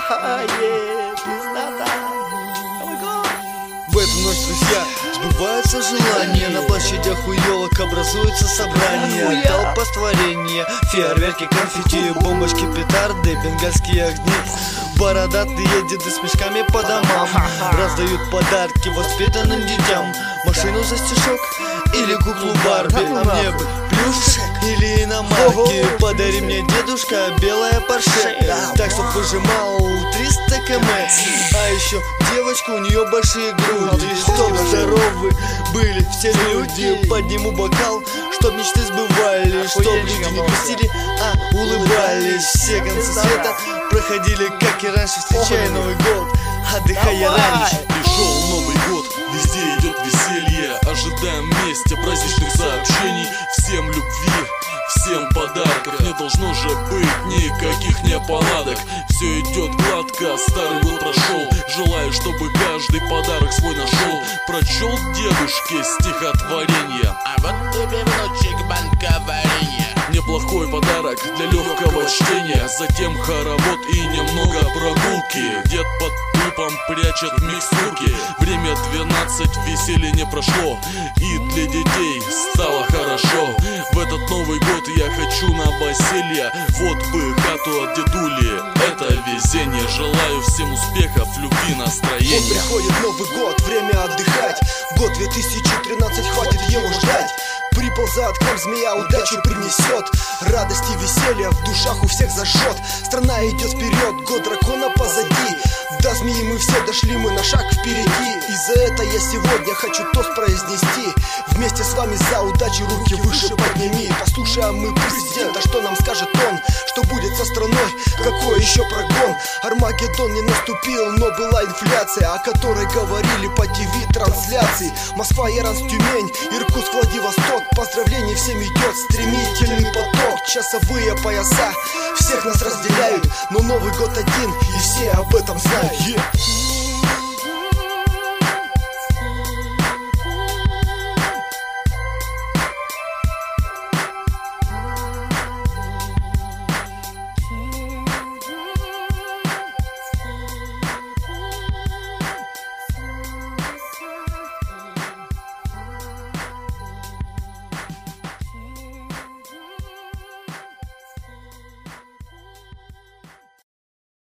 В эту ночь, друзья, сбываются желания. На площадях у елок образуются собрания. Толпостворение, фейерверки, конфетти, бомбочки, петарды, бенгальские огни. Бородатые деды с мешками по домам раздают подарки воспитанным детям. Машину за стишок или куклу Барби, а мне бы плюшек или иномарки. Подари мне, дедушка, белая Порше, так чтоб выжимал 300 км. А еще девочка, у нее большие груди, чтоб здоровы были все люди. Подниму бокал, чтоб мечты сбывались, чтоб люди не грустили, а улыбались. Все концы света проходили, как и раньше, встречая Новый год, отдыхая раньше. Пришел Новый год, везде идет веселье. Ожидаем вместе праздничных сообщений. Всем любви, всем подарков. Не должно же быть никаких неполадок. Все идет гладко, старый год прошел. Желаю, чтобы каждый подарок свой нашел. Прочел дедушке стихотворение. А вот тебе, внучек, банка варенья. Неплохой подарок для легкого чтения. Затем хоровод и немного прогулки. Дед под тупом прячет микстурки. Время 12, веселье не прошло, и для детей стало хорошо. В этот Новый год я хочу на новоселье. Вот бы хату от дедули, это везение. Желаю всем успехов, любви, настроения. Вот приходит Новый год, время отдыхать. Год 2013, хватит его ждать. Приползает к нам змея, удачу принесет. Радость и веселье в душах у всех зажжет. Страна идет вперед, год дракона позади. До змеи мы все дошли, мы на шаг впереди. И за это я сегодня хочу тост произнести. Вместе с вами за удачу руки выше подними. Послушаем мы президента, что нам скажет он. Что будет со страной, какой еще прогон. Армагеддон не наступил, но была инфляция, о которой говорили по ТВ-трансляции. Москва, Яранск, Тюмень, Иркутск, Владивосток. Поздравлений всем идет стремительный поток. Часовые пояса всех нас разделяют, но Новый год один, и все об этом знают.